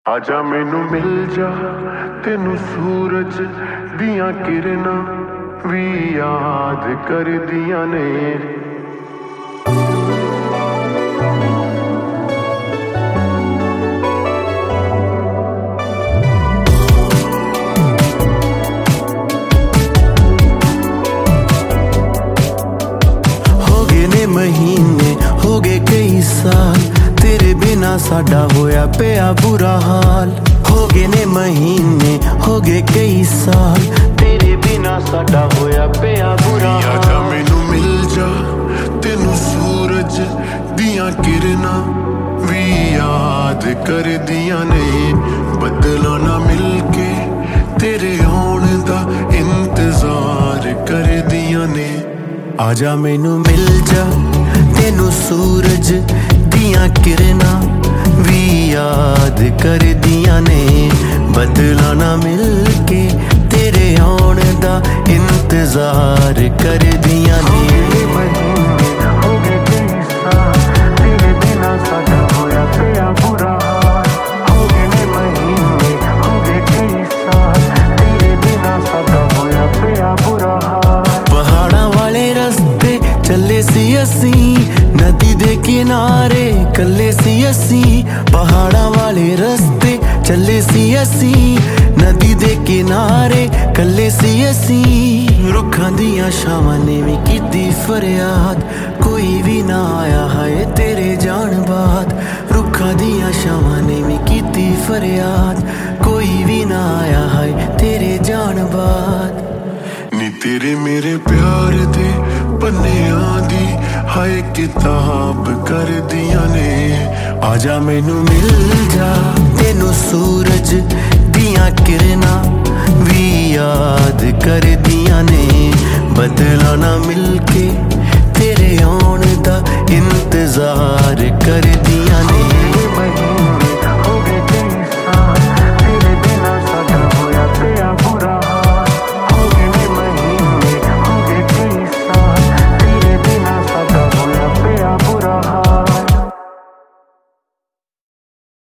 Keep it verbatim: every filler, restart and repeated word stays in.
आजा मैनू मिल जा तेनू सूरज दियां किरनां भी याद कर दियां ने। महीने हो गए कई साल तेरे बिना साडा होया पिया बुरा हाल। हो गए ने महीने हो गए कई साल तेरे बिना साडा होया पिया बुरा हाल। आजा मैनू मिल जा तेनू सूरज दियां किरनां भी याद कर दियां ने। बदला ना मिल के तेरे आउण दा इंतजार कर दियां ने। आजा मैनू मिल जा तेनू सूरज दियां किरनां भी याद कर दियां ने। बदला ना मिल के तेरे आउण दा इंतजार कर दियां ने। चले सी असी नदी दे किनारे कल्ले सी असी। पहाड़ा वाले रस्ते चले सी असी नदी दे किनारे कल्ले सी असी। रुखां दियां छावां ने भी कीती फरियाद कोई भी ना आया है तेरे जान बाद। रुखां दियां छावां ने भी कीती फरियाद कोई भी ना आया है तेरे जान बाद। नी तेरे मेरे प्यार दे पन्नियां दी हाय किताब कर दियां ने। आजा मैनू मिल जा तेनू सूरज दियां किरनां भी याद कर दियां ने। बदला ना मिल